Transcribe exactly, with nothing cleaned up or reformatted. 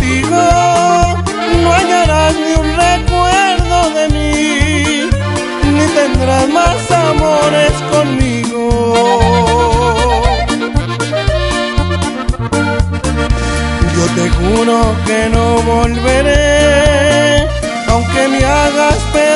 contigo no hallarás ni un recuerdo de mí, ni tendrás más amores conmigo. Yo te juro que no volveré, aunque me hagas perder